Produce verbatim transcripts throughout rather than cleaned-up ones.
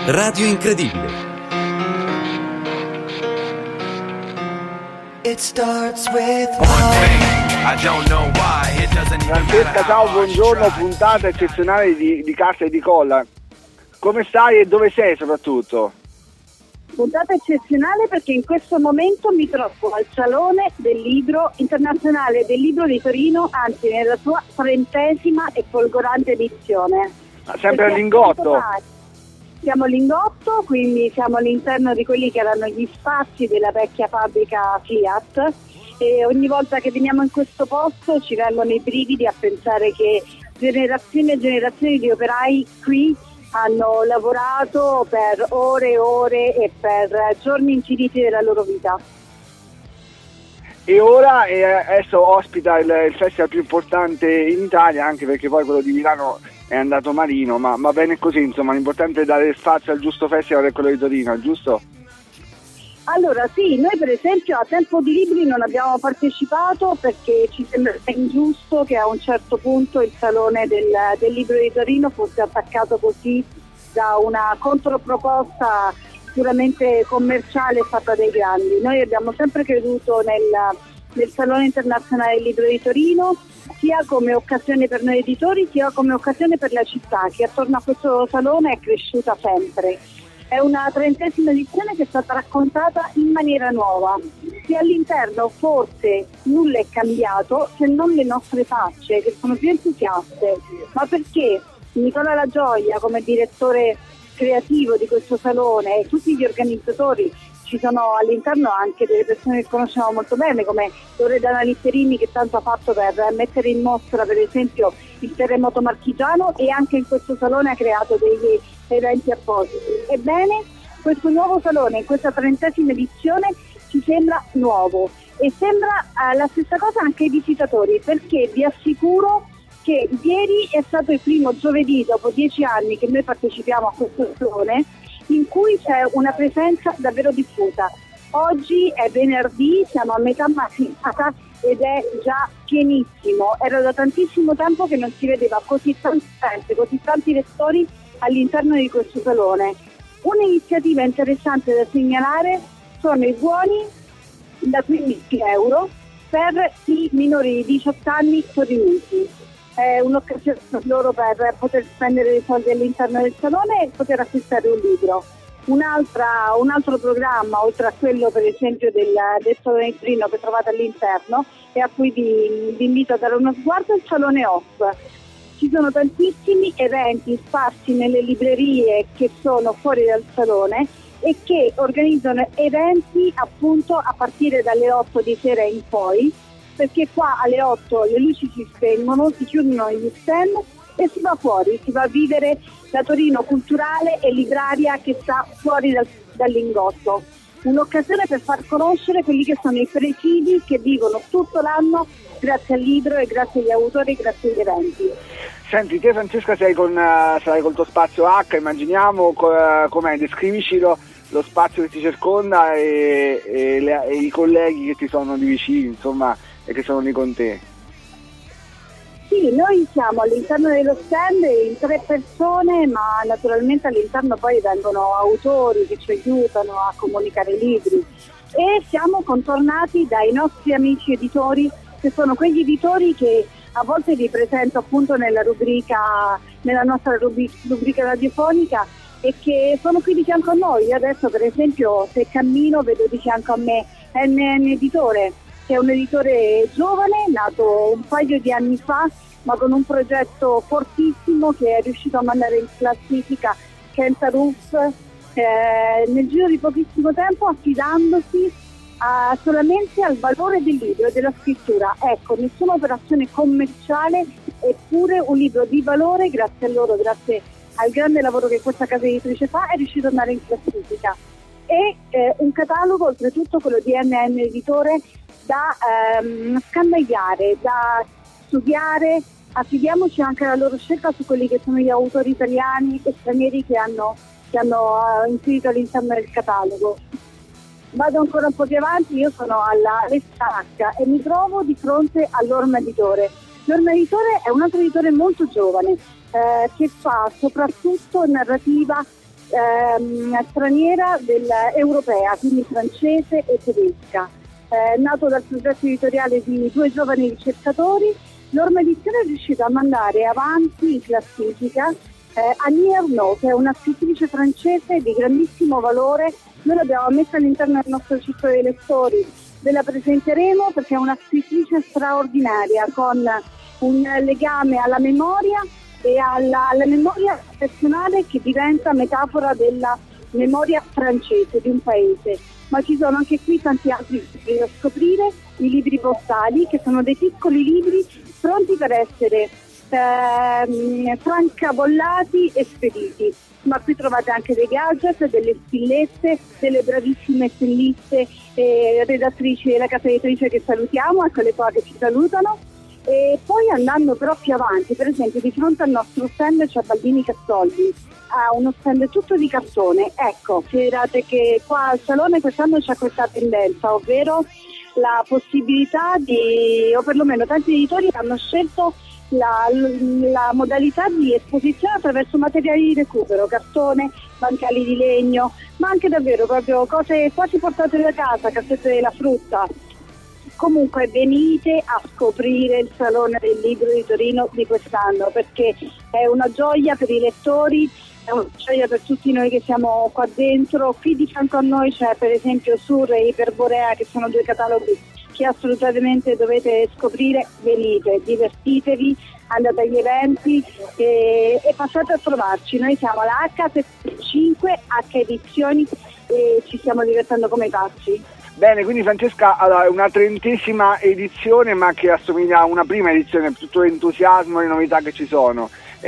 Radio Incredibile. It starts with I don't know why it doesn't even Francesca, ciao, buongiorno, puntata eccezionale di, di Carta e di Colla. Come stai e dove sei soprattutto? Puntata eccezionale perché in questo momento mi trovo al Salone del Libro Internazionale del Libro di Torino, anzi nella sua trentesima e folgorante edizione. Ah, sempre a Lingotto? Siamo a Lingotto, quindi siamo all'interno di quelli che erano gli spazi della vecchia fabbrica Fiat, e ogni volta che veniamo in questo posto ci vengono i brividi a pensare che generazioni e generazioni di operai qui hanno lavorato per ore e ore e per giorni infiniti della loro vita. E ora eh, adesso ospita il, il festival più importante in Italia, anche perché poi quello di Milano è andato malino, ma va bene così, insomma, l'importante è dare spazio al giusto festival, che quello di Torino, giusto? Allora sì, noi per esempio a Tempo di Libri non abbiamo partecipato perché ci sembra ingiusto che a un certo punto il Salone del, del Libro di Torino fosse attaccato così da una controproposta puramente commerciale fatta dai grandi. Noi abbiamo sempre creduto nel, nel Salone Internazionale del Libro di Torino, sia come occasione per noi editori, sia come occasione per la città, che attorno a questo salone è cresciuta sempre. È una trentesima edizione che è stata raccontata in maniera nuova, che all'interno forse nulla è cambiato se non le nostre facce, che sono più entusiaste, ma perché Nicola La Gioia, come direttore creativo di questo salone, e tutti gli organizzatori, ci sono all'interno anche delle persone che conosciamo molto bene, come Loredana Litterini, che tanto ha fatto per mettere in mostra per esempio il terremoto marchigiano, e anche in questo salone ha creato degli eventi appositi. Ebbene, questo nuovo salone, in questa trentesima edizione, ci sembra nuovo e sembra eh, la stessa cosa anche ai visitatori, perché vi assicuro che ieri è stato il primo giovedì dopo dieci anni che noi partecipiamo a questo salone in cui c'è una presenza davvero diffusa. Oggi è venerdì, siamo a metà mattinata ed è già pienissimo. Era da tantissimo tempo che non si vedeva così tanta gente, così tanti lettori all'interno di questo salone. Un'iniziativa interessante da segnalare sono i buoni da quindici euro per i minori di diciotto anni torinesi. È un'occasione per loro per poter spendere dei soldi all'interno del salone e poter acquistare un libro. Un'altra, un altro programma, oltre a quello per esempio del, del Salone di Torino che trovate all'interno e a cui vi, vi invito a dare uno sguardo, è il Salone Off. Ci sono tantissimi eventi sparsi nelle librerie che sono fuori dal salone e che organizzano eventi appunto a partire dalle otto di sera in poi, perché qua alle otto le luci si spengono, si chiudono gli stand e si va fuori, si va a vivere la Torino culturale e libraria che sta fuori dal, dal Lingotto. Un'occasione per far conoscere quelli che sono i presidi che vivono tutto l'anno grazie al libro e grazie agli autori e grazie agli eventi. Senti, te Francesca sei con, uh, sarai col tuo spazio H, immaginiamo, uh, com'è, descrivici lo, lo spazio che ti circonda e, e, le, e i colleghi che ti sono di vicino, insomma, e che sono lì con te. Sì, noi siamo all'interno dello stand in tre persone, ma naturalmente all'interno poi vengono autori che ci aiutano a comunicare i libri, e siamo contornati dai nostri amici editori, che sono quegli editori che a volte vi presento appunto nella rubrica, nella nostra rubrica, rubrica radiofonica, e che sono qui di fianco a noi. Adesso per esempio se cammino vedo di fianco a me N N Editore, che è un editore giovane, nato un paio di anni fa, ma con un progetto fortissimo che è riuscito a mandare in classifica Kenta Roof eh, nel giro di pochissimo tempo, affidandosi a, solamente al valore del libro e della scrittura. Ecco, nessuna operazione commerciale, eppure un libro di valore, grazie a loro, grazie al grande lavoro che questa casa editrice fa, è riuscito ad andare in classifica. E eh, un catalogo, oltretutto quello di N N Editore, da ehm, scandagliare, da studiare. Affidiamoci anche alla loro scelta su quelli che sono gli autori italiani e stranieri che hanno, che hanno uh, inserito all'interno del catalogo. Vado ancora un po' più avanti, io sono alla Lesta H e mi trovo di fronte all'Orma Editore. L'Orma Editore è un altro editore molto giovane eh, che fa soprattutto narrativa ehm, straniera del, europea, quindi francese e tedesca. Eh, nato dal progetto editoriale di due giovani ricercatori, l'Orma Edizione è riuscita a mandare avanti in classifica eh, Annie Ernaux, che è una scrittrice francese di grandissimo valore. Noi l'abbiamo messa all'interno del nostro circolo dei lettori, ve la presenteremo perché è una scrittrice straordinaria, con un legame alla memoria e alla, alla memoria personale che diventa metafora della memoria francese di un paese. Ma ci sono anche qui tanti altri libri da scoprire, i libri postali, che sono dei piccoli libri pronti per essere ehm, francabollati e spediti. Ma qui trovate anche dei gadget, delle spillette, delle bravissime stilliste e redattrici della casa editrice che salutiamo, eccole qua che ci salutano. E poi andando però più avanti, per esempio di fronte al nostro stand c'è Baldini Cazzoldi, ha uno stand tutto di cartone. Ecco, considerate che qua al salone quest'anno c'è questa tendenza, ovvero la possibilità di, o perlomeno tanti editori hanno scelto la, la modalità di esposizione attraverso materiali di recupero, cartone, bancali di legno, ma anche davvero proprio cose quasi portate da casa, cassette della frutta. Comunque venite a scoprire il Salone del Libro di Torino di quest'anno, perché è una gioia per i lettori, è una gioia per tutti noi che siamo qua dentro. Qui di fianco a noi c'è per esempio Sur e Iperborea, che sono due cataloghi che assolutamente dovete scoprire. Venite, divertitevi, andate agli eventi e, e passate a trovarci. Noi siamo alla acca settantacinque, H Edizioni, e ci stiamo divertendo come pazzi. Bene, quindi Francesca, allora, è una trentesima edizione, ma che assomiglia a una prima edizione, tutto l'entusiasmo e le novità che ci sono.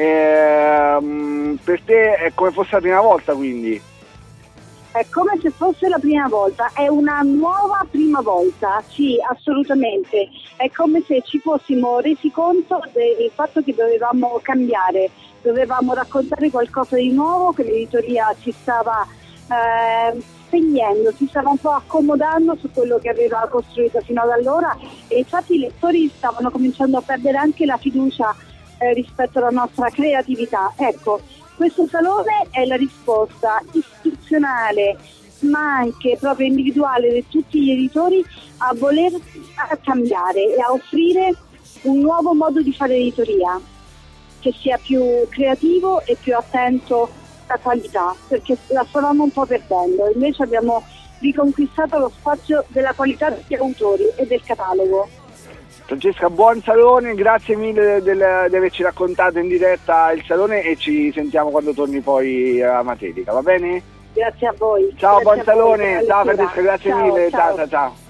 Ehm, per te è come fosse la prima volta, quindi? È come se fosse la prima volta, è una nuova prima volta, sì, assolutamente. È come se ci fossimo resi conto del fatto che dovevamo cambiare, dovevamo raccontare qualcosa di nuovo, che l'editoria ci stava eh, spegnendo, si stava un po' accomodando su quello che aveva costruito fino ad allora, e infatti i lettori stavano cominciando a perdere anche la fiducia eh, rispetto alla nostra creatività. Ecco, questo salone è la risposta istituzionale ma anche proprio individuale di tutti gli editori a voler cambiare e a offrire un nuovo modo di fare editoria che sia più creativo e più attento alla qualità, perché la stavamo un po' perdendo. Invece abbiamo riconquistato lo spazio della qualità degli autori e del catalogo. Francesca, buon salone, grazie mille del, di averci raccontato in diretta il salone, e ci sentiamo quando torni poi a Matelica, va bene? Grazie a voi. Ciao, grazie buon salone, voi, ciao Francesca, grazie ciao, mille, ciao ciao ciao ciao.